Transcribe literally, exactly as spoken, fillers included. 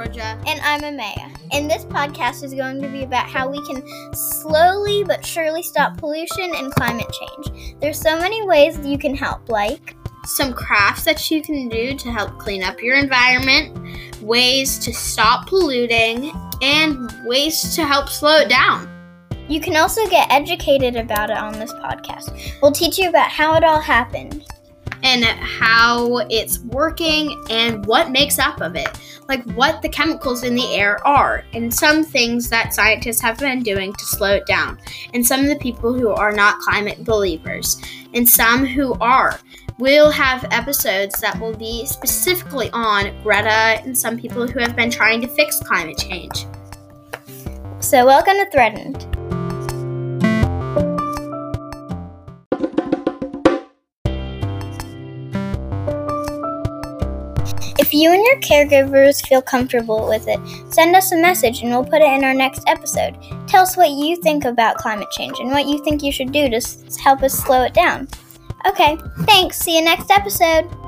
Georgia. And I'm Amaya. And this podcast is going to be about how we can slowly but surely stop pollution and climate change. There's so many ways that you can help, like some crafts that you can do to help clean up your environment, ways to stop polluting, and ways to help slow it down. You can also get educated about it on this podcast. We'll teach you about how it all happened. And how it's working and what makes up of it. Like what the chemicals in the air are. And some things that scientists have been doing to slow it down. And some of the people who are not climate believers. And some who are. We'll have episodes that will be specifically on Greta and some people who have been trying to fix climate change. So welcome to Threatened. If you and your caregivers feel comfortable with it, send us a message and we'll put it in our next episode. Tell us what you think about climate change and what you think you should do to s- help us slow it down. Okay, thanks. See you next episode.